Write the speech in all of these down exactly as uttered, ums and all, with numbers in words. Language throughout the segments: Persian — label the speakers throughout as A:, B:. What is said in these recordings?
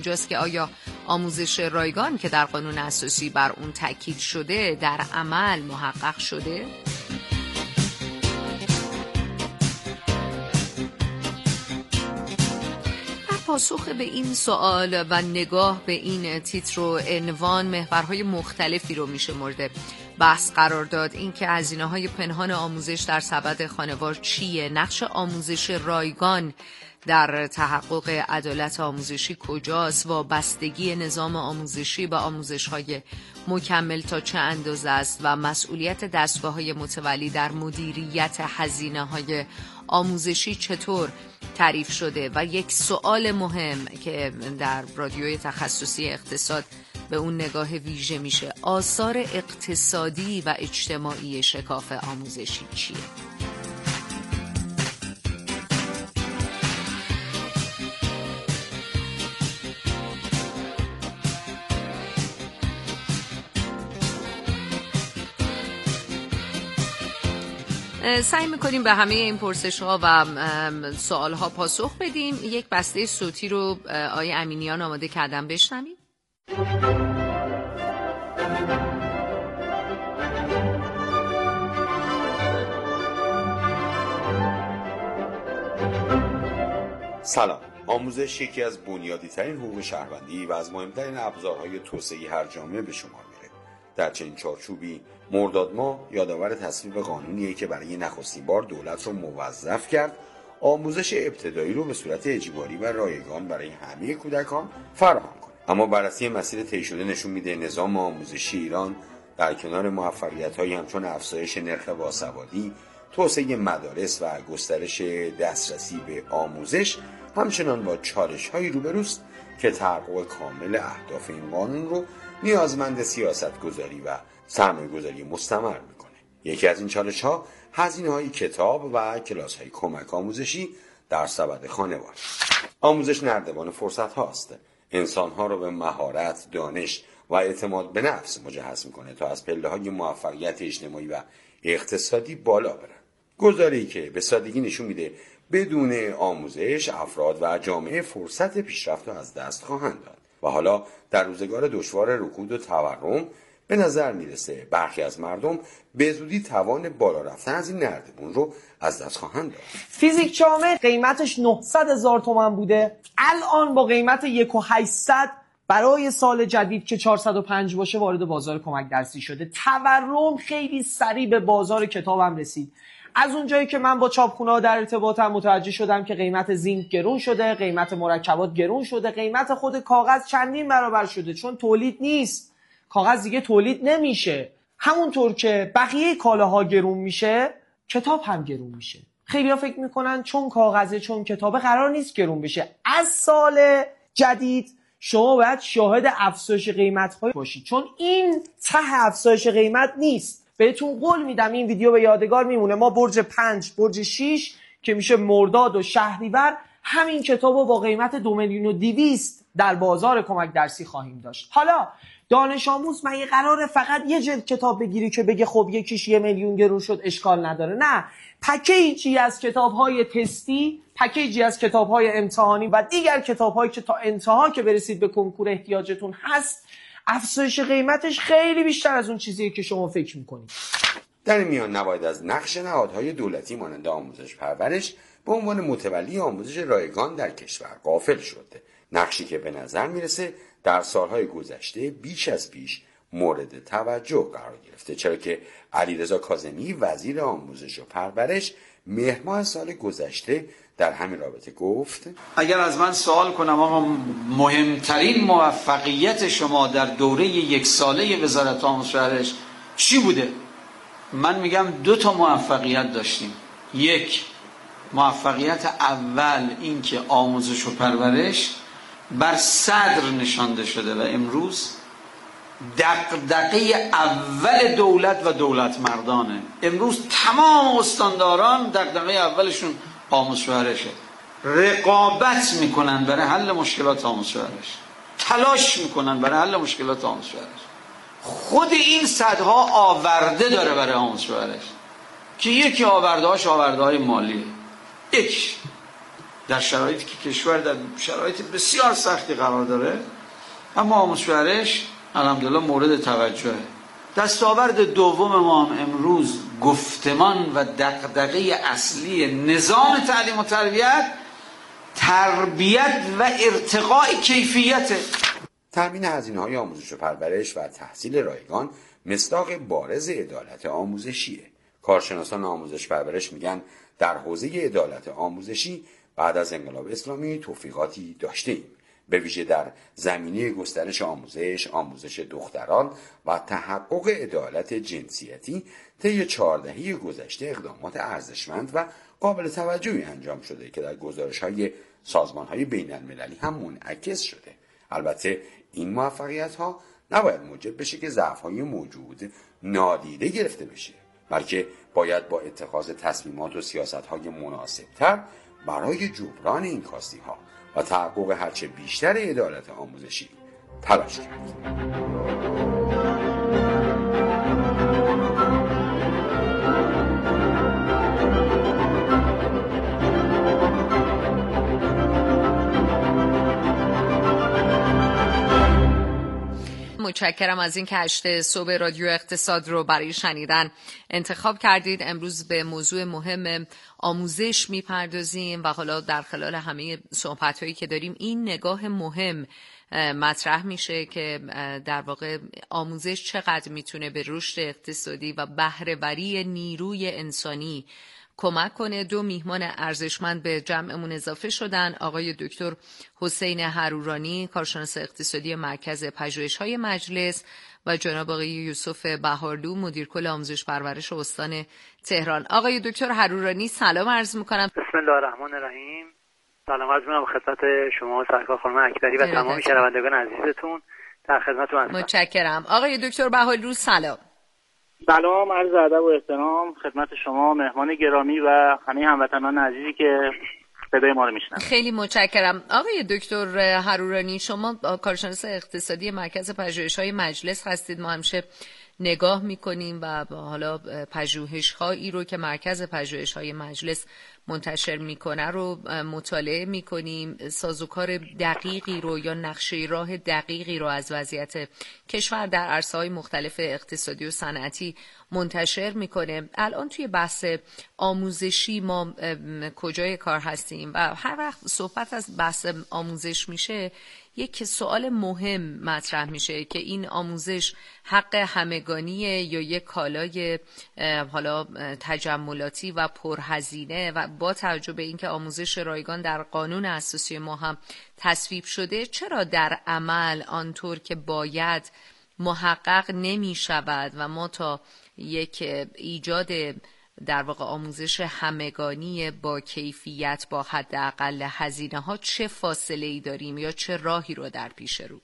A: اینجاست که آیا آموزش رایگان که در قانون اساسی بر اون تاکید شده در عمل محقق شده؟ پاسخ به این سوال و نگاه به این تیتر و عنوان محورهای مختلفی رو میشه مورد بحث قرار داد. این که هزینه‌های پنهان آموزش در سبد خانوار چیه؟ نقش آموزش رایگان در تحقق عدالت آموزشی کجاست؟ وابستگی نظام آموزشی به آموزش‌های مکمل تا چه اندازه است و مسئولیت دستگاه‌های متولی در مدیریت هزینه‌های آموزشی چطور تعریف شده؟ و یک سوال مهم که در رادیوی تخصصی اقتصاد به اون نگاه ویژه میشه، آثار اقتصادی و اجتماعی شکاف آموزشی چیه؟ سعی میکنیم به همه این پرسش ها و سوال ها پاسخ بدیم. یک بسته صوتی رو آقای امینیان آماده کردن، بشنویم.
B: سلام. آموزش یکی از بنیادی ترین حقوق شهروندی و از مهمترین ابزارهای توسعه هر جامعه به شمار میره. در چنین چارچوبی مرداد ماه یادآور تصویب قانونیه که برای نخستین بار دولت رو موظف کرد آموزش ابتدایی رو به صورت اجباری و رایگان برای همه کودکان فراهم کنه. اما بررسی مسیر طی شده نشون میده نظام آموزشی ایران در کنار موفقیت‌هایی همچون افزایش نرخ باسوادی، توسعه مدارس و گسترش دسترسی به آموزش، همچنان با چالش‌هایی روبروست که تحقق کامل اهداف این قانون رو نیازمند سیاست‌گذاری و سرمایه‌گذاری مستمر میکنه. یکی از این چالش‌ها هزینه‌های کتاب و کلاس‌های کمک آموزشی در سبد خانوار. آموزش نردبان فرصت هاست. انسان‌ها رو به مهارت، دانش و اعتماد به نفس مجهز میکنه تا از پله‌های موفقیت اجتماعی و اقتصادی بالا برن. گزاره‌ای که به سادگی نشون میده بدون آموزش افراد و جامعه فرصت پیشرفت رو از دست خواهند داد و حالا در روزگار دشوار رکود و تورم به نظر میرسه برخی از مردم به زودی توان بالا رفتن از این نردبون رو از دست خواهند داد.
C: فیزیک چهارم قیمتش نهصد هزار تومان بوده، الان با قیمت یک و هشتصد برای سال جدید که چهارصد و پنج باشه وارد بازار کمک درسی شده. تورم خیلی سریع به بازار کتابم رسید. از اونجایی که من با چاپخونه‌ها در ارتباطم متوجه شدم که قیمت زینک گرون شده، قیمت مرکبات گرون شده، قیمت خود کاغذ چندین برابر شده، چون تولید نیست، کاغذ دیگه تولید نمیشه. همونطور که بقیه کالاها گرون میشه، کتاب هم گرون میشه. خیلی‌ها فکر میکنن چون کاغذه، چون کتابه قرار نیست گرون بشه. از سال جدید شما باید شاهد افزایش قیمت‌های باشید، چون این ته افزایش قیمت نیست. بهتون قول میدم این ویدیو به یادگار میمونه. ما برج پنج، برج شش که میشه مرداد و شهریور، همین کتابو با قیمت دو میلیون و دویست در بازار کمک درسی خواهیم داشت. حالا دانش آموز مگه قراره فقط یه جلد کتاب بگیری که بگه خب یکیش یه میلیون گرون شد اشکال نداره؟ نه، پکیجی از کتاب‌های تستی، پکیجی از کتاب‌های امتحانی و دیگر کتاب‌هایی که تا انتها که برسید به کنکور احتیاجتون هست، افزایش قیمتش خیلی بیشتر از اون چیزیه که شما فکر میکنید.
B: در این میان نباید از نقش نهادهای دولتی مانند آموزش پرورش به عنوان متولی آموزش رایگان در کشور غافل شده. نقشی که به نظر میرسه در سالهای گذشته بیش از پیش مورد توجه قرار گرفته، چرا که علیرضا کاظمی وزیر آموزش و پرورش مهر ماه سال گذشته در همین رابطه گفت:
D: اگر از من سوال کنم آقا مهمترین موفقیت شما در دوره یک ساله وزارت آموزش و پرورش چی بوده؟ من میگم دو تا موفقیت داشتیم. یک، موفقیت اول این که آموزش و پرورش بر صدر نشانده شده و امروز دغدغه اول دولت و دولت مردانه. امروز تمام استانداران دغدغه اولشون آموزش و پرورشه. رقابت میکنن برای حل مشکلات آموزش و پرورش، تلاش میکنن برای حل مشکلات آموزش و پرورش. خود این صدها آورده داره برای آموزش و پرورش که یکی آوردهاش آورده های مالیه. یک در شرایطی که کشور در شرایط بسیار سختی قرار داره، اما آموزش و پرورش الحمدلله مورد توجهه. دستاورد دوم ما هم امروز گفتمان و دغدغه اصلی نظام تعلیم و تربیت تربیت و ارتقاء کیفیته.
B: تامین هزینه‌های آموزش و پرورش و تحصیل رایگان مصداق بارز عدالت آموزشیه. کارشناسان آموزش پرورش میگن در حوزه عدالت آموزشی بعد از انقلاب اسلامی توفیقاتی داشتیم، به ویژه در زمینه گسترش آموزش، آموزش دختران و تحقق عدالت جنسیتی. طی چهار دهه گذشته اقدامات ارزشمند و قابل توجهی انجام شده که در گزارش‌های سازمان‌های بین‌المللی هم منعکس شده. البته این موفقیت‌ها نباید موجب بشه که ضعف‌های موجود نادیده گرفته بشه، بلکه باید با اتخاذ تصمیمات و سیاست‌های مناسب‌تر برای جبران این کاستی‌ها و تحقق هرچه بیشتر عدالت آموزشی تلاش کرد.
A: متشکرم از این که هشت صبح رادیو اقتصاد رو برای شنیدن انتخاب کردید. امروز به موضوع مهم آموزش میپردازیم و حالا در خلال همه صحبت‌هایی که داریم این نگاه مهم مطرح میشه که در واقع آموزش چقدر میتونه به رشد اقتصادی و بهره‌وری نیروی انسانی کمک کنه. دو میهمان ارزشمند به جمعمون اضافه شدن، آقای دکتر حسین حرورانی، کارشناس اقتصادی مرکز پژوهش‌های مجلس، و جناب آقای یوسف بهارلو، مدیر کل آموزش پرورش استان تهران. آقای دکتر حرورانی سلام عرض می‌کنم.
E: بسم الله الرحمن الرحیم. سلام عرض می‌کنم خدمت شما سرکار خانم اکبری و تمام شنوندگان عزیزتون. در خدمتتون هستم.
A: متشکرم. آقای دکتر بهارلو سلام.
E: سلام، عرض ادب و احترام خدمت شما مهمان گرامی و همه هموطنان عزیزی که صدای ما رو میشنون.
A: خیلی متشکرم. آقای دکتر حرورانی، شما کارشناس اقتصادی مرکز پژوهش‌های مجلس هستید. ما همیشه نگاه میکنیم و حالا پژوهش‌هایی رو که مرکز پژوهش‌های مجلس منتشر میکنه رو مطالعه میکنیم، سازوکار دقیقی رو یا نقشه راه دقیقی رو از وضعیت کشور در عرصه‌های مختلف اقتصادی و صنعتی منتشر میکنه. الان توی بحث آموزشی ما کجای کار هستیم و هر وقت صحبت از بحث آموزش میشه یک سوال مهم مطرح میشه که این آموزش حق همگانیه یا یک کالای حالا تجملاتی و پرهزینه، و با توجه به اینکه آموزش رایگان در قانون اساسی ما هم تصویب شده، چرا در عمل آنطور که باید محقق نمی شود و ما تا یک ایجاد در واقع آموزش همگانی با کیفیت با حداقل هزینه ها چه فاصله ای داریم یا چه راهی رو در پیش رو؟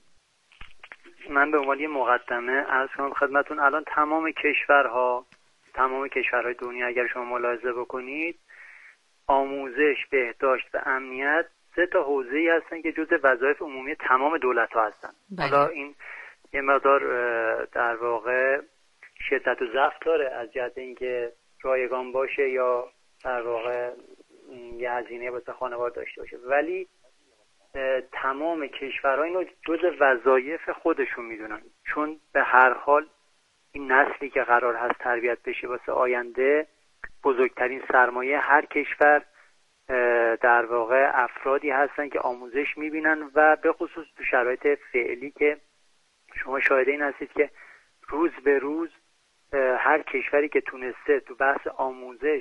E: من به عنوان مقدمه عرض کنم خدمتتون الان تمام کشورها تمام کشورهای دنیا اگر شما ملاحظه بکنید آموزش، بهداشت و امنیت سه تا حوزه‌ای هستن که جزء وظایف عمومی تمام دولت‌ها هستن. بله. حالا این یه مقدار در واقع شدت و ضعف داره از جهت اینکه رایگان باشه یا در واقع یه هزینه واسه خانوار داشته باشه، ولی تمام کشورها اینو جزء وظایف خودشون میدونن، چون به هر حال این نسلی که قرار هست تربیت بشه واسه آینده بزرگترین سرمایه هر کشور در واقع افرادی هستن که آموزش میبینن و به خصوص تو شرایط فعلی که شما شاهد این هستید که روز به روز هر کشوری که تونسته تو بحث آموزش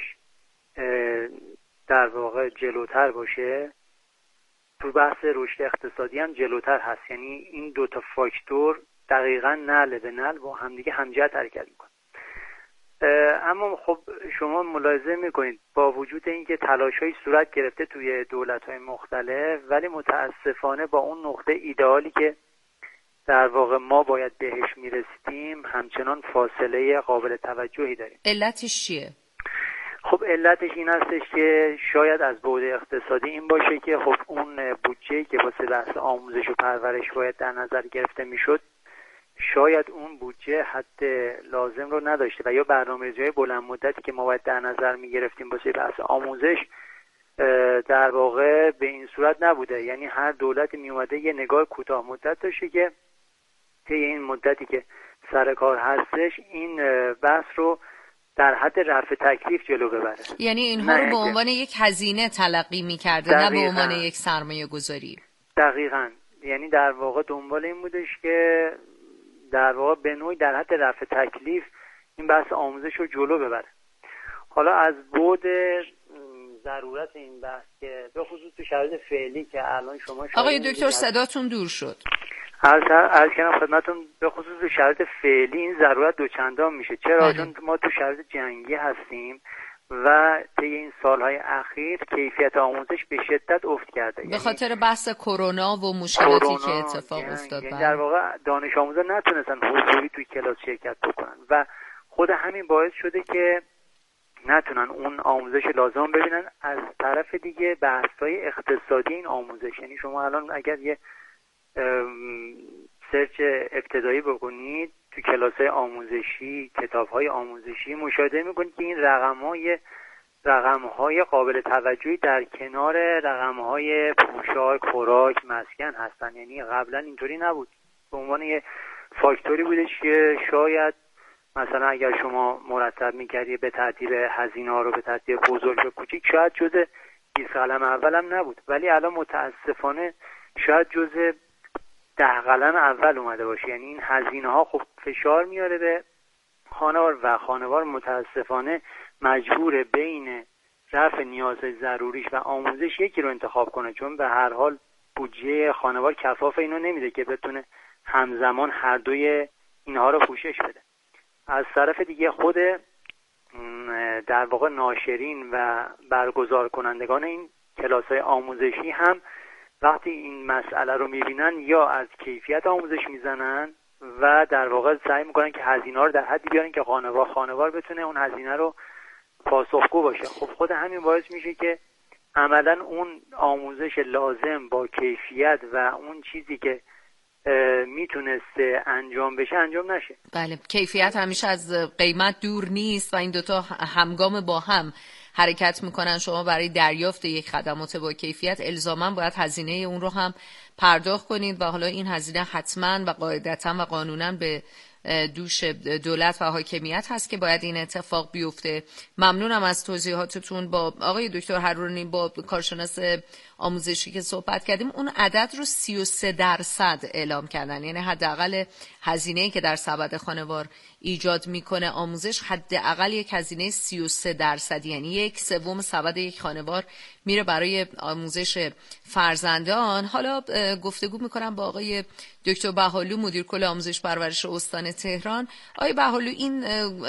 E: در واقع جلوتر باشه تو بحث رشد اقتصادی هم جلوتر هست. یعنی این دوتا فاکتور دقیقاً نعل به نعل با همدیگه همجهت حرکت میکنن. اما خب شما ملاحظه میکنید با وجود اینکه تلاش‌های صورت گرفته توی دولت‌های مختلف، ولی متاسفانه با اون نقطه ایدئالی که در واقع ما باید بهش میرسیدیم همچنان فاصله قابل توجهی داریم.
A: علتش چیه؟
E: خب علتش این هستش که شاید از بعد اقتصادی این باشه که خب اون بودجه‌ای که واسه بحث آموزش و پرورش باید در نظر گرفته میشد شاید اون بودجه حد لازم رو نداشته و یا برنامه‌ریزی‌های بلند مدتی که ما باید در نظر میگرفتیم واسه بحث آموزش در واقع به این صورت نبوده. یعنی هر دولتی می اومده یه نگاه کوتاه مدت داشته که طی این مدتی که سر کار هستش این بحث رو در حد رفع تکلیف جلو ببره.
A: یعنی اینها رو به عنوان یک هزینه تلقی می‌کرده، نه به عنوان یک سرمایه گذاری.
E: دقیقاً. یعنی در واقع دنبال این بودش که در واقع به نوعی در حد رفع تکلیف این بحث آموزش رو جلو ببره. حالا از بعد ضرورت این بحث که به خصوص تو شرایط فعلی که الان شما
A: آقای دکتر صداتون دور شد.
E: عرض عرض کردم خدمتتون به خصوص تو شرایط فعلی این ضرورت دوچندان میشه. چرا؟ چون ما تو شرایط جنگی هستیم و طی این سالهای اخیر کیفیت آموزش به شدت افت کرده.
A: به خاطر بحث کرونا و مشکلاتی که اتفاق
E: یعنی
A: افتاد.
E: یعنی در واقع دانش آموزا نتونستن حضوری توی کلاس شرکت بکنن و خود همین باعث شده که نتونن اون آموزش لازم ببینن. از طرف دیگه بحث‌های اقتصادی این آموزش، یعنی شما الان اگر یه سرچ ابتدایی بکنید تو کلاس‌های آموزشی، کتاب‌های آموزشی، مشاهده می‌کنید که این رقم‌های رقم‌های قابل توجهی در کنار رقم‌های پوشاک، خوراک، مسکن هستن. یعنی قبلا اینطوری نبود. به عنوان یه فاکتوری بودش که شاید مثلا اگر شما مرتب می‌کردی به ترتیب هزینه‌ها رو به ترتیب بزرگ و کوچیک شاید جزء بیست قلم اولم نبود، ولی الان متاسفانه شاید جزء ده قلم اول اومده باشه. یعنی این هزینه‌ها خب فشار میاره به خانوار و خانوار متاسفانه مجبور بین رفع نیازهای ضروریش و آموزش یکی رو انتخاب کنه، چون به هر حال بودجه خانوار کفاف اینو نمیده که بتونه همزمان هر دوی اینها رو پوشش بده. از طرف دیگه خود در واقع ناشرین و برگزار کنندگان این کلاس‌های آموزشی هم وقتی این مسئله رو میبینن یا از کیفیت آموزش میزنن و در واقع سعی میکنن که هزینه رو در حدی بیارن که خانوار خانوار بتونه اون هزینه رو پاسخگو باشه. خب خود همین باعث میشه که عملا اون آموزش لازم با کیفیت و اون چیزی که میتونسته انجام بشه انجام نشه.
A: بله، کیفیت همیشه از قیمت دور نیست و این دوتا همگام با هم حرکت میکنن. شما برای دریافت یک خدمات با کیفیت الزاما باید هزینه اون رو هم پرداخت کنید و حالا این هزینه حتما و قاعدتا و قانونا به دوش دولت و حاکمیت هست که باید این اتفاق بیفته. ممنونم از توضیحاتتون. با آقای دکتر هرونی، با کارشناس آموزشی که صحبت کردیم، اون عدد رو سی و سه درصد اعلام کردن. یعنی حداقل هزینه‌ای که در سبد خانوار ایجاد میکنه آموزش حداقل یک هزینه سی و سه درصد، یعنی یک سوم سبد یک خانوار میره برای آموزش فرزندان. حالا گفتگو میکنم با آقای دکتر بهالو، مدیر کل آموزش پرورش استان تهران. آقای بهالو، این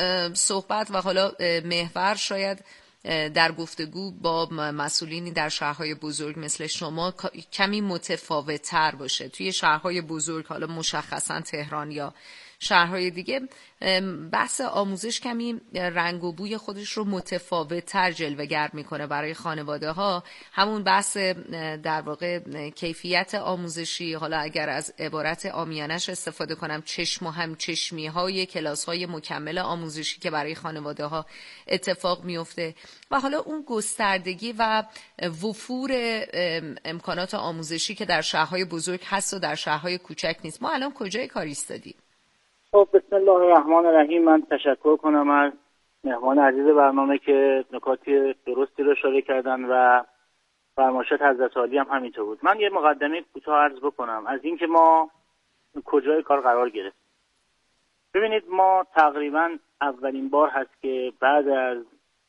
A: صحبت و حالا محور شاید در گفتگو با مسئولینی در شهرهای بزرگ مثل شما کمی متفاوت تر باشه. توی شهرهای بزرگ، حالا مشخصا تهران یا شهرهای دیگه، بحث آموزش کمی رنگ و بوی خودش رو متفاوت تر جلوه‌گر میکنه برای خانواده ها. همون بحث در واقع کیفیت آموزشی، حالا اگر از عبارت عامیانش استفاده کنم، چشم و همچشمی های کلاس های مکمل آموزشی که برای خانواده ها اتفاق میفته و حالا اون گستردگی و وفور امکانات آموزشی که در شهرهای بزرگ هست و در شهرهای کوچک نیست. ما الان کجای کار ایستادیم؟
F: خب بسم الله الرحمن الرحیم. من تشکر کنم از مهمان عزیز برنامه که نکاتی درستی رو اشاره کردن و فرمایشات حضرت عالی هم همینطور بود. من یه مقدمه کوتاه عرض بکنم از اینکه ما کجای کار قرار گرفتیم. ببینید، ما تقریبا اولین بار هست که بعد از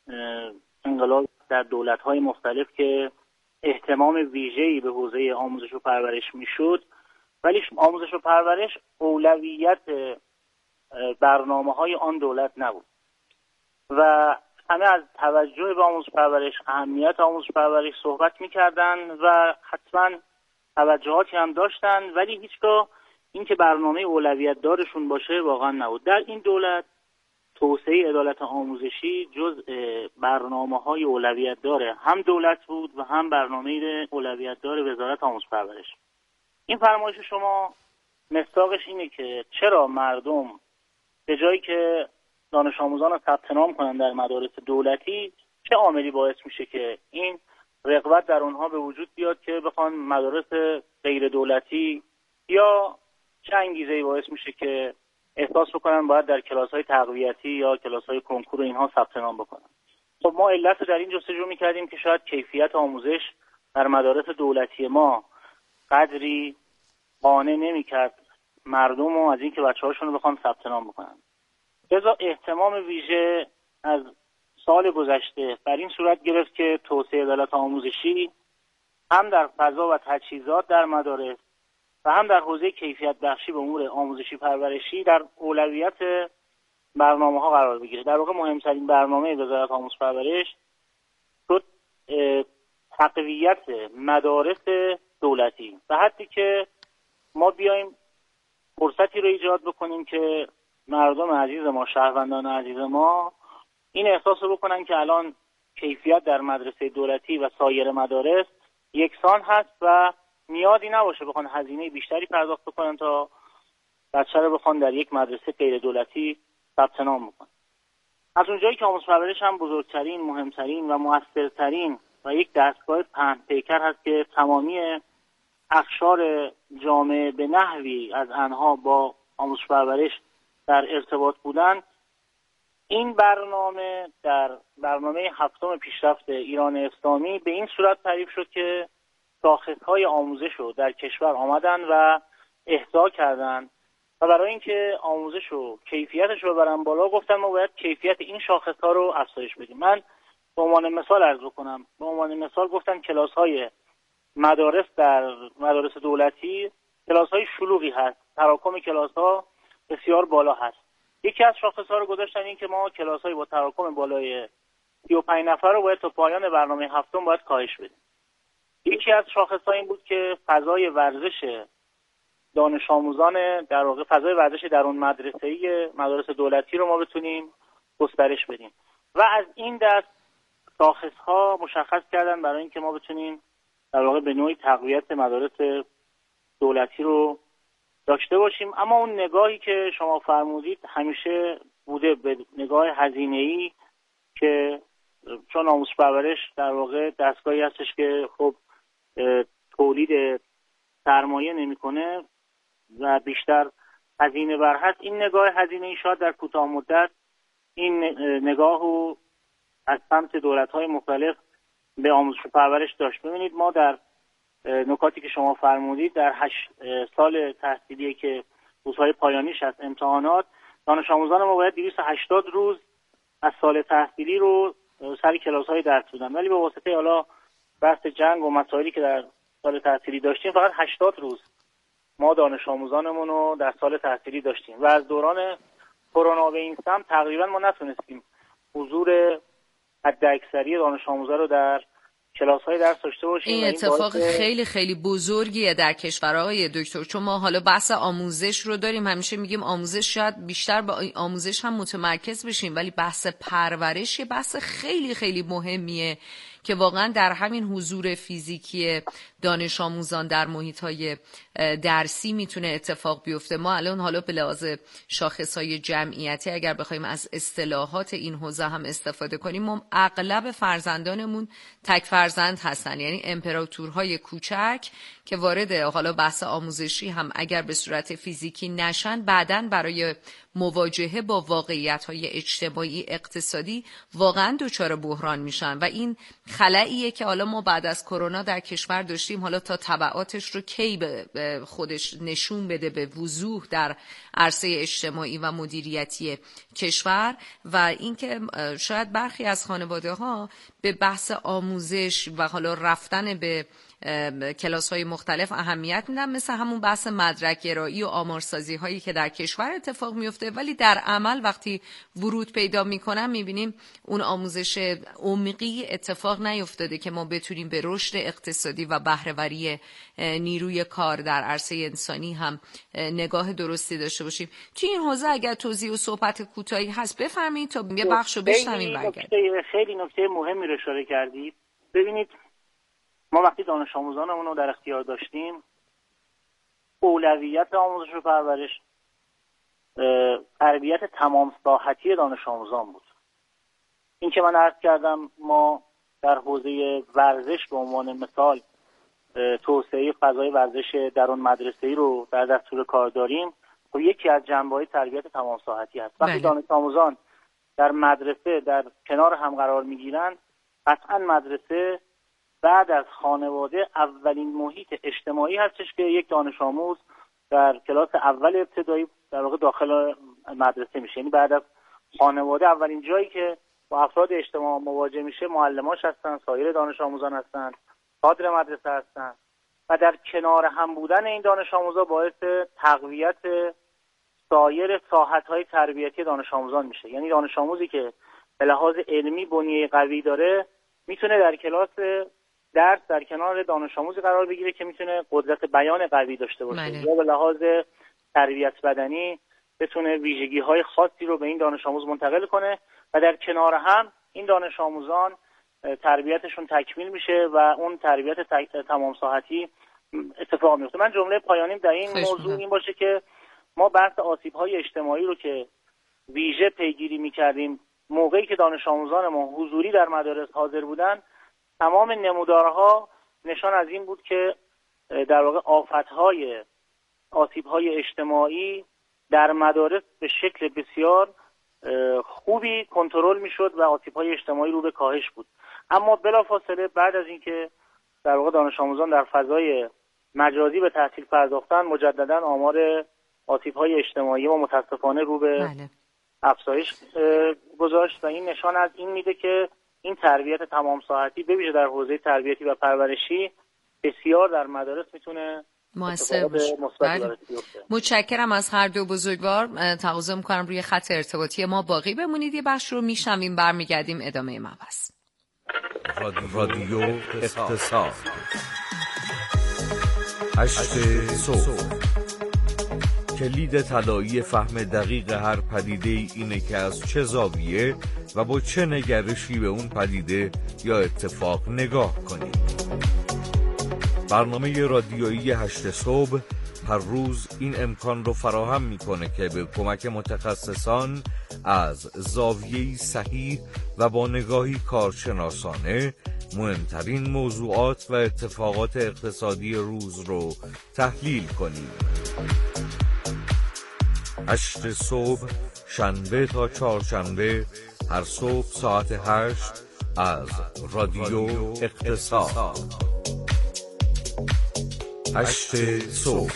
F: انقلاب در دولت‌های مختلف که اهتمام ویژه‌ای به حوزه آموزش و پرورش میشد، ولی آموزش و پرورش اولویت برنامه‌های آن دولت نبود و همه از توجه به آموزش پرورش، اهمیت آموزش پرورش صحبت می‌کردن و حتما توجهاتی هم داشتن، ولی هیچگاه این که برنامه اولویت دارشون باشه واقعا نبود. در این دولت توسعه عدالت آموزشی جزء برنامه‌های اولویت داره هم دولت بود و هم برنامه اولویت داره وزارت آموزش پرورش. این فرمایش شما مصداقش اینه که چرا مردم به جایی که دانش آموزان رو ثبت نام کنن در مدارس دولتی، چه عاملی باعث میشه که این رغبت در اونها به وجود بیاد که بخوان مدارس غیر دولتی یا چه انگیزه‌ای باعث میشه که احساس بکنن باید در کلاس‌های تقویتی یا کلاس‌های کنکور اینها ثبت نام بکنن. خب ما علت رو در این جستجو می‌کردیم که شاید کیفیت آموزش در مدارس دولتی ما قدری قانع نمی‌کرد مردم رو از اینکه بچه‌هاشون رو بخوان ثبت نام بکنن. لذا اهتمام ویژه از سال گذشته بر این صورت گرفت که توسعه عدالت آموزشی هم در فضا و تجهیزات در مدارس و هم در حوزه کیفیت بخشی به امور آموزشی پرورشی در اولویت برنامه‌ها قرار بگیره. در واقع مهمترین برنامه وزارت آموزش پرورش شد تقویت مدارس دولتی و حتی که ما بیایم فرصتی رو ایجاد بکنیم که مردم عزیز ما، شهروندان عزیز ما این احساس رو بکنن که الان کیفیت در مدرسه دولتی و سایر مدارس یکسان هست و نیازی نباشه بخوان هزینه بیشتری پرداخت بکنن تا بچه رو بخوان در یک مدرسه غیر دولتی ثبت نام بکنن. از اونجایی که آموزش پرورش هم بزرگترین، مهمترین و موثرترین و یک دستگاه پهن پیکر هست که تمامی اقشار جامعه به نحوی از آنها با آموزش پرورش در ارتباط بودن، این برنامه در برنامه هفتم پیشرفت ایران اسلامی به این صورت تعریف شد که شاخص‌های آموزش رو در کشور آمدن و احضا کردن و برای اینکه آموزش رو کیفیتش رو ببرن بالا گفتن ما باید کیفیت این شاخص‌ها رو افزایش بدیم. من به عنوان مثال عرض کنم، به عنوان مثال گفتن کلاس‌های مدارس در مدارس دولتی کلاس‌های شلوغی هست، تراکم کلاس‌ها بسیار بالا هست. یکی از شاخص‌ها رو گذاشتن این که ما کلاس‌های با تراکم بالای سی و پنج نفر رو باید تا پایان برنامه هفتم باید کاهش بدیم. یکی از شاخص‌ها این بود که فضای ورزش دانش آموزان در واقع فضای ورزش در اون مدرسه‌ای مدارس دولتی رو ما بتونیم گسترش بدیم و از این دست شاخص‌ها مشخص کردن برای اینکه ما بتونیم در واقع به نوعی تقویت مدارس دولتی رو داشته باشیم. اما اون نگاهی که شما فرمودید همیشه بوده به نگاه هزینه‌ای که چون آموزش پرورش در واقع دستگاهی هستش که خب تولید سرمایه نمیکنه و بیشتر هزینه بر هست. این نگاه هزینه‌ای شاید در کوتاه مدت این نگاه رو از سمت دولت‌های مختلف به آموزش پرورش داشت. ببینید ما در نکاتی که شما فرمودید در هشت سال تحصیلی که روزهای پایانیش از امتحانات دانش آموزان ما باید دویست و هشتاد روز از سال تحصیلی رو سر کلاس‌های درس بودن، ولی به واسطه حالا بحث جنگ و مسائلی که در سال تحصیلی داشتیم فقط هشتاد روز ما دانش آموزانمون رو در سال تحصیلی داشتیم و از دوران کرونا به این سمت تقریبا ما نتونستیم حضور حداکثری دانش آموزا رو در کلاس‌های درس داشته باشیم.
A: این اتفاق خیلی خیلی بزرگیه در کشور آقای دکتر، چون ما حالا بحث آموزش رو داریم، همیشه میگیم آموزش شاید بیشتر با آموزش هم متمرکز بشیم، ولی بحث پرورش یه بحث خیلی خیلی مهمیه که واقعا در همین حضور فیزیکی دانش آموزان در محیط‌های درسی میتونه اتفاق بیفته. ما الان حالا به لحاظ شاخص‌های جمعیتی اگر بخوایم از اصطلاحات این حوزه هم استفاده کنیم، ما اغلب فرزندانمون تک فرزند هستن، یعنی امپراتورهای کوچک که وارد حالا بحث آموزشی هم اگر به صورت فیزیکی نشن، بعداً برای مواجهه با واقعیت‌های اجتماعی اقتصادی واقعاً دچار بحران میشن و این خلأیه که حالا ما بعد از کرونا در کشور داشتیم. حالا تا تبعاتش رو کی به خودش نشون بده به وضوح در عرصه اجتماعی و مدیریتی کشور، و اینکه شاید برخی از خانواده‌ها به بحث آموزش و حالا رفتن به کلاس‌های مختلف اهمیت میدن، مثل همون بحث مدرک گرایی و آمارسازی هایی که در کشور اتفاق میفته، ولی در عمل وقتی ورود پیدا میکنن میبینیم اون آموزش عمقی اتفاق نیفتاده که ما بتونیم به رشد اقتصادی و بهره‌وری نیروی کار در عرصه انسانی هم نگاه درستی داشته باشیم. توی این حوزه اگر توضیح و صحبت کوتاهی هست بفرمایید تا یه بخشو بشنویم. برگردیم.
F: خیلی نکته مهمی رو اشاره کردید. ببینید ما وقتی دانش آموزانمون رو در اختیار داشتیم، اولویت آموزش و پرورش تربیت تمام ساحتی دانش آموزان بود. این که من عرض کردم ما در حوزه ورزش به عنوان مثال توسعه فضای ورزش درون مدرسه‌ای رو در دستور کار داریم، خب یکی از جنبه‌های تربیت تمام ساعتی است. وقتی دانش آموزان در مدرسه در کنار هم قرار می‌گیرند، قطعاً مدرسه بعد از خانواده اولین محیط اجتماعی هستش که یک دانش آموز در کلاس اول ابتدایی در واقع داخل مدرسه میشه. یعنی بعد از خانواده اولین جایی که با افراد اجتماع مواجه میشه معلماش هستن، سایر دانش آموزان هستن، کادر مدرسه هستن و در کنار هم بودن این دانش آموزا باعث تقویت سایر ساحت‌های تربیتی دانش آموزان میشه. یعنی دانش آموزی که به لحاظ علمی بنیه قوی داره میتونه در کلاس درس در کنار دانش آموزی قرار بگیره که میتونه قدرت بیان قوی داشته باشه ماله. یا به لحاظ تربیت بدنی بتونه ویژگی‌های خاصی رو به این دانش آموز منتقل کنه و در کنار هم این دانش آموزان تربیتشون تکمیل میشه و اون تربیت تمام ساحتی اتفاق میفته. من جمله پایانیم در این موضوع این باشه که ما بحث آسیب‌های اجتماعی رو که ویژه پیگیری می‌کردیم موقعی که دانش آموزان ما حضوری در مدارس حاضر بودن، تمام نمودارها نشان از این بود که در واقع آفت‌های آسیب‌های اجتماعی در مدارس به شکل بسیار خوبی کنترل میشد و آسیب‌های اجتماعی رو به کاهش بود. اما بلافاصله بعد از اینکه در واقع دانش آموزان در فضای مجازی به تحصیل پرداختن، مجددا آمار آسیب‌های اجتماعی ما متاسفانه رو به بله. افزایش گذاشت و این نشان از این میده که این تربیت تمام ساعتی به ویژه در حوزه تربیتی و پرورشی بسیار در مدارس میتونه
A: موثر باشه. بله. متشکرم از هر دو بزرگوار. تقاضا می‌کنم روی خط ارتباطی ما باقی بمونید. یه بخش رو میشنویم، برمیگردیم ادامه مبحث.
G: رادیو اقتصاد هشت صبح. کلید طلایی فهم دقیق هر پدیده اینه که از چه زاویه و با چه نگرشی به اون پدیده یا اتفاق نگاه کنیم. برنامه رادیویی هشت صبح هر روز این امکان رو فراهم میکنه که به کمک متخصصان از زاویه‌ای صحیح و با نگاهی کارشناسانه مهمترین موضوعات و اتفاقات اقتصادی روز رو تحلیل کنیم. هشت صبح شنبه تا چهارشنبه هر صبح ساعت هشت از رادیو اقتصاد. هشت صبح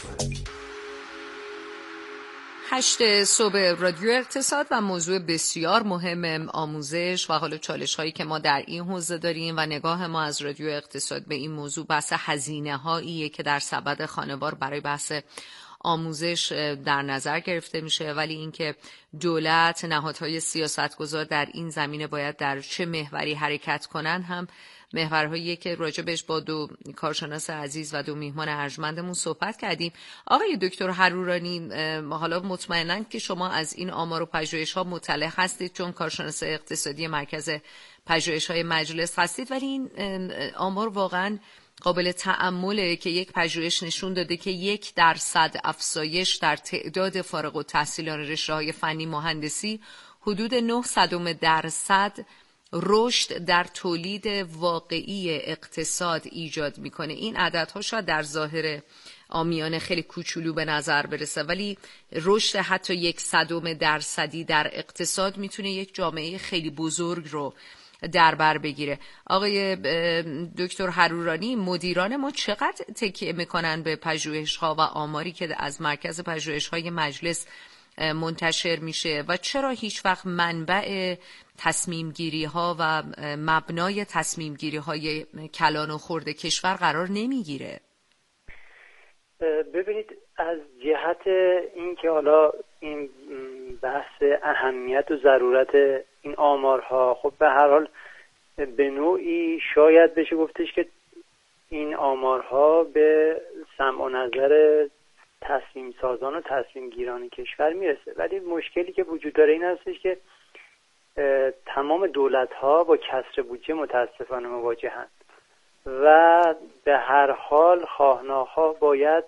A: هشت صبح رادیو اقتصاد و موضوع بسیار مهم آموزش و حالا چالش هایی که ما در این حوزه داریم و نگاه ما از رادیو اقتصاد به این موضوع بحث هزینه هاییه که در سبد خانوار برای بحث آموزش در نظر گرفته میشه، ولی اینکه دولت، نهادهای سیاستگزار در این زمینه باید در چه محوری حرکت کنن هم محورهایی که راجبش با دو کارشناس عزیز و دو میهمان ارجمندمون صحبت کردیم. آقای دکتر حرورانی، حالا مطمئناً که شما از این آمار و پژوهش‌ها مطلع هستید چون کارشناس اقتصادی مرکز پژوهش‌های مجلس هستید، ولی این آمار واقعاً قابل تأمله که یک پژوهش نشون داده که یک درصد افزایش در تعداد فارغ التحصیلان رشته‌های فنی مهندسی حدود نه صدم درصد رشد در تولید واقعی اقتصاد ایجاد میکنه. این عددها شاید در ظاهر عامیانه خیلی کوچولو به نظر برسه، ولی رشد حتی یک صدم درصدی در اقتصاد میتونه یک جامعه خیلی بزرگ رو در بر بگیره. آقای دکتر حرورانی، مدیران ما چقدر تکیه میکنن به پژوهش‌ها و آماری که از مرکز پژوهش‌های مجلس منتشر میشه و چرا هیچ وقت منبع تصمیم گیری ها و مبنای تصمیم گیری های کلان و خرد کشور قرار نمیگیره؟
E: ببینید، از جهت اینکه حالا این بحث اهمیت و ضرورت این آمارها، خب به هر حال به نوعی شاید بشه گفتش که این آمارها به سمع و نظر تصمیم سازان و تصمیم گیران کشور میرسه، ولی مشکلی که وجود داره این هستش که تمام دولت ها با کسر بودجه متاسفانه مواجهند و به هر حال خواهناها باید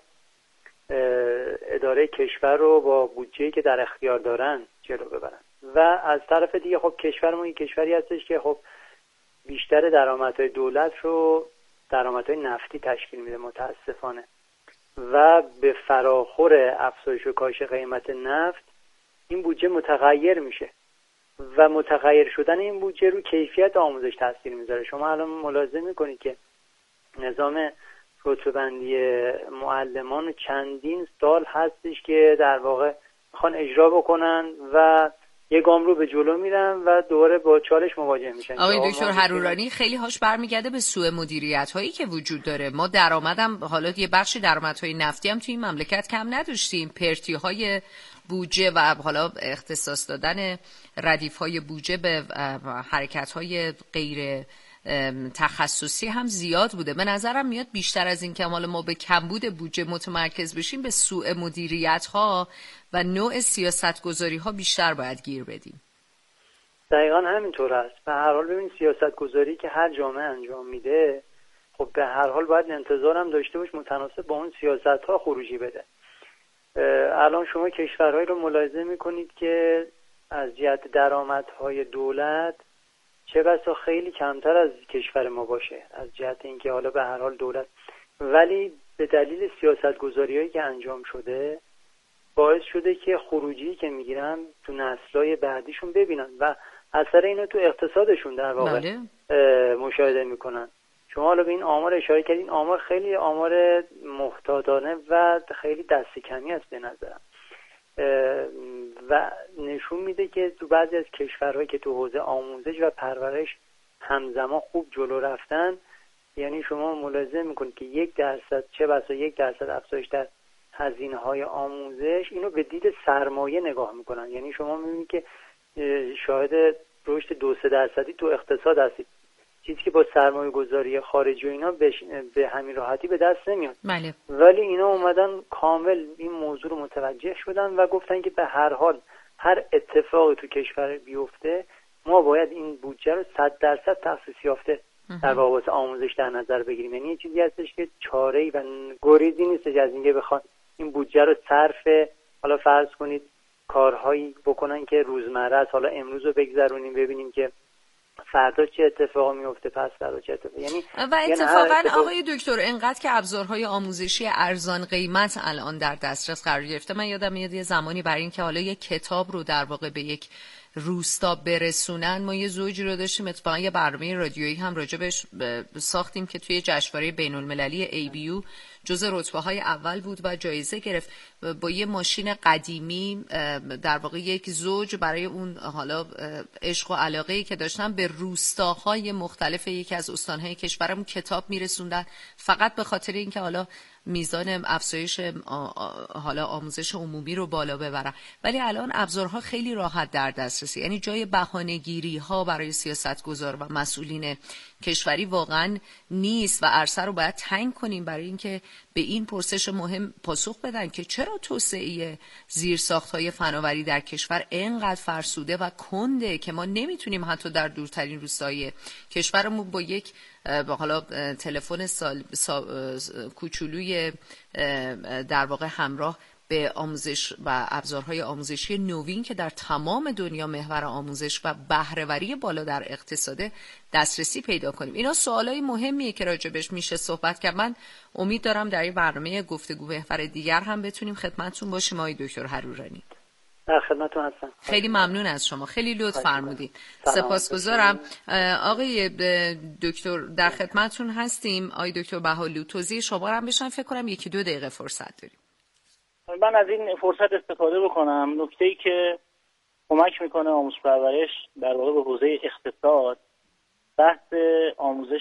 E: اداره کشور رو با بودجه‌ای که در اختیار دارن جلو ببرن و از طرف دیگه خب کشورمون این کشوری هستش که خب بیشتر درآمدهای دولت رو درآمدهای نفتی تشکیل میده متاسفانه و به فراخور افزایش و کاهش قیمت نفت این بودجه متغیر میشه و متغیر شدن این بودجه رو کیفیت آموزش تاثیر میذاره. شما الان ملاحظه میکنید که نظام رتبه‌بندی معلمان چندین سال هستش که در واقع میخوان اجرا بکنن و یه گام رو به جلو میرن و دوباره با چالش مواجه میشن.
A: آقای دکتر حرورانی خیلی هاش برمیگرده به سوء مدیریت هایی که وجود داره. ما درآمدم حالا یه بخشی درآمدهای نفتی هم توی این مملکت کم نداشتیم، پرتی های بودجه و حالا اختصاص دادن ردیف های بودجه به حرکت های غیر تخصصی هم زیاد بوده. به نظرم میاد بیشتر از این که حالا ما به کمبود بودجه متمرکز بشیم، به سوء مدیریت ها و نوع سیاست گذاری ها بیشتر باید گیر بدیم.
E: دقیقا همینطور است. به هر حال ببین سیاست گذاری که هر جامعه انجام میده خب به هر حال باید انتظار هم داشته باش متناسب با اون سیاست ها خروجی بده. الان شما کشورهایی رو ملاحظه میکنید که از جهت درآمدهای دولت چه بسا خیلی کمتر از کشور ما باشه از جهت اینکه حالا به هر حال دولت، ولی به دلیل سیاست گذاری‌هایی که انجام شده باعث شده که خروجی که میگیرن تو نسل‌های بعدیشون ببینن و اثر اینو تو اقتصادشون در واقع مشاهده میکنن. شما حالا به این آمار اشاره کردین، این آمار خیلی آمار محتاطانه و خیلی دست کمی است به نظرم و نشون میده که تو بعضی از کشورهایی که تو حوزه آموزش و پرورش همزمان خوب جلو رفتن، یعنی شما ملاحظه میکنید که یک درصد چه بسا یک درصد افزایش در هزینه‌های آموزش اینو به دید سرمایه نگاه میکنن. یعنی شما میبینید که شاهد رشد دو سه درصدی تو اقتصاد هستید، چیزی که با سرمایه گذاری خارجی و اینا به همین راحتی به دست نمیاد.
A: بله.
E: ولی اینا اومدن کامل این موضوع رو متوجه شدن و گفتن که به هر حال هر اتفاقی تو کشور بیفته ما باید این بودجه رو صد درصد تخصیص یافته در واقع آموزش در نظر بگیریم. یعنی یه چیزی هستش که چاره‌ای و گریزی نیستش از اینکه بخوان این بودجه رو صرف حالا فرض کنید کارهایی بکنن که روزمره است، حالا امروز رو بگذرونیم ببینیم که فردا چه اتفاقی میفته، پس فردا چه اتفاقی. یعنی
A: و اتفاقا اتفاق... آقای دکتر انقدر که ابزارهای آموزشی ارزان قیمت الان در دسترس قرار گرفته، من یادم میاد یه زمانی برای اینکه حالا یک کتاب رو در واقع به یک روستا برسونن ما یه زوجی رو داشتیم، اتفاقا یه برنامه رادیویی هم راجبش ساختیم که توی جشنواره بین‌المللی ای بی یو جزء رتبه‌های اول بود و جایزه گرفت. با یه ماشین قدیمی در واقع یک زوج برای اون حالا عشق و علاقه‌ای که داشتن به روستاهای مختلف یکی از استان‌های کشورمون کتاب میرسوندن، فقط به خاطر اینکه حالا میزان افزایش حالا آموزش عمومی رو بالا ببرن. ولی الان ابزارها خیلی راحت در دسترسی، یعنی جای بهانه‌گیری ها برای سیاستگزار و مسئولین کشوری واقعا نیست و عرصه رو باید تنگ کنیم برای اینکه به این پرسش مهم پاسخ بدن که چرا توسعه زیرساخت‌های فناوری در کشور اینقدر فرسوده و کنده که ما نمیتونیم حتی در دورترین روستای کشورمون با یک حالا تلفن سال کوچولوی در واقع همراه به آموزش و ابزارهای آموزشی نوین که در تمام دنیا محور آموزش و بهره‌وری بالا در اقتصاد دسترسی پیدا کنیم. اینا سوالای مهمیه که راجبش میشه صحبت کرد. من امید دارم در این برنامه گفتگو محور دیگر هم بتونیم خدمتتون باشیم آقای دکتر حرورانی.
E: در خدمتتون هستم.
A: خیلی ممنون از شما، خیلی لطف فرمودید. سپاسگزارم. آقای دکتر در خدمتتون هستیم. آقای دکتر بهالو توضیح شما رو هم بشن، فکر کنم یکی دو دقیقه فرصت داریم.
F: من از این فرصت استفاده بکنم. نکته‌ای که کمک میکنه آموزش پرورش در واقع به حوزه اقتصاد، بحث آموزش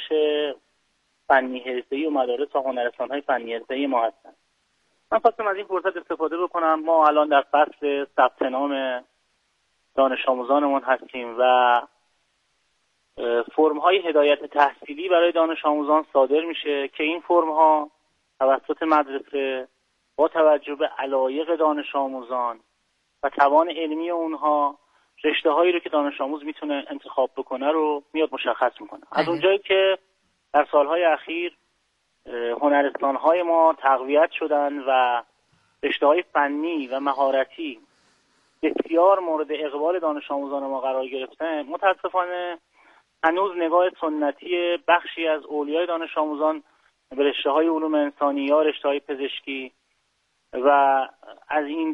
F: فنی حرفه‌ای و مدارس و هنرستان‌های فنی حرفه‌ای ما هستن. من خواستم از این فرصت استفاده بکنم. ما الان در فصل ثبت نام دانش آموزانمون هستیم و فرم‌های هدایت تحصیلی برای دانش آموزان صادر میشه که این فرم‌ها توسط مدرسه با توجه به علایق دانش آموزان و توان علمی اونها رشته‌هایی رو که دانش آموز میتونه انتخاب بکنه رو میاد مشخص میکنه. از اونجایی که در سالهای اخیر هنرستان‌های ما تقویت شدن و رشته‌های فنی و مهارتی بسیار مورد اقبال دانش آموزان ما قرار گرفتن، متاسفانه هنوز نگاه سنتی بخشی از اولیای دانش آموزان به رشته‌های علوم انسانی یا رشته‌های پزشکی و از این